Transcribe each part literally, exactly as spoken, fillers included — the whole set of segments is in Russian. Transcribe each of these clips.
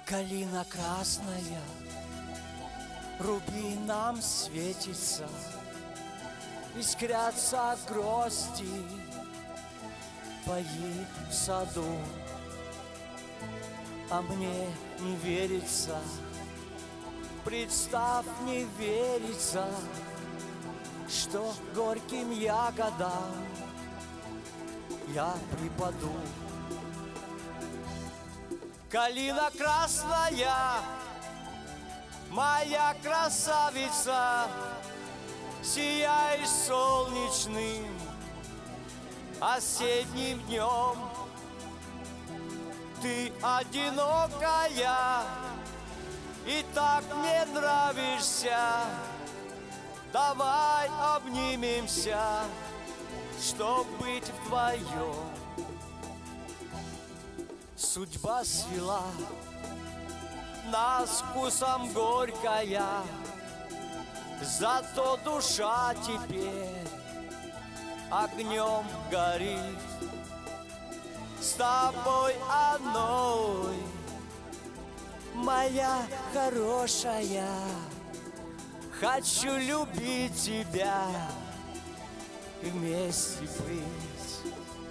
Калина красная рубином светится, искрятся грозди твои в саду. А мне не верится, представь, не верится, что горьким ягодам я припаду. Калина красная, моя красавица, сияй солнечным осенним днем. Ты одинокая и так мне нравишься, давай обнимемся, чтоб быть вдвоем. Судьба свела нас вкусом горькая, зато душа теперь огнем горит. С тобой одной, моя хорошая, хочу любить тебя, вместе быть.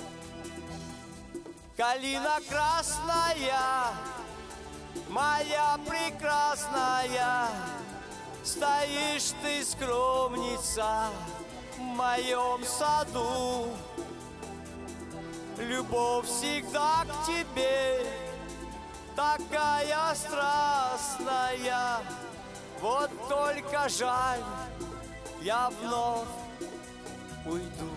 Калина красная, моя прекрасная, стоишь ты, скромница, в моем саду. Любовь всегда к тебе такая страстная, вот только жаль, я вновь уйду.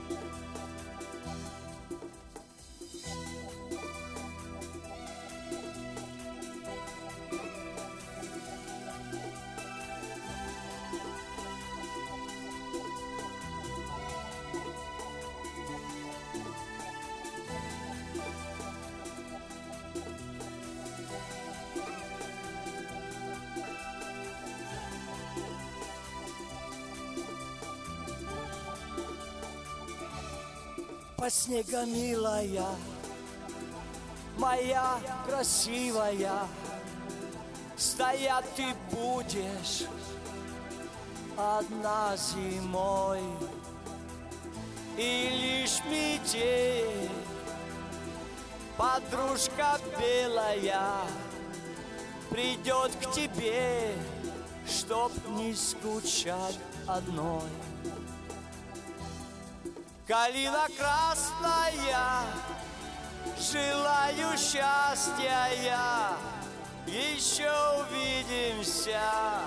По снегу, милая, моя красивая, стоять ты будешь одна зимой, и лишь метель, подружка белая, придет к тебе, чтоб не скучать одной. Калина красная, желаю счастья я, еще увидимся,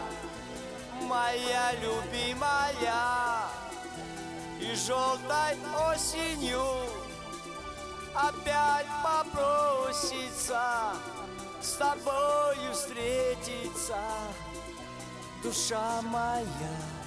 моя любимая. И желтой осенью опять попросится с тобою встретиться, душа моя.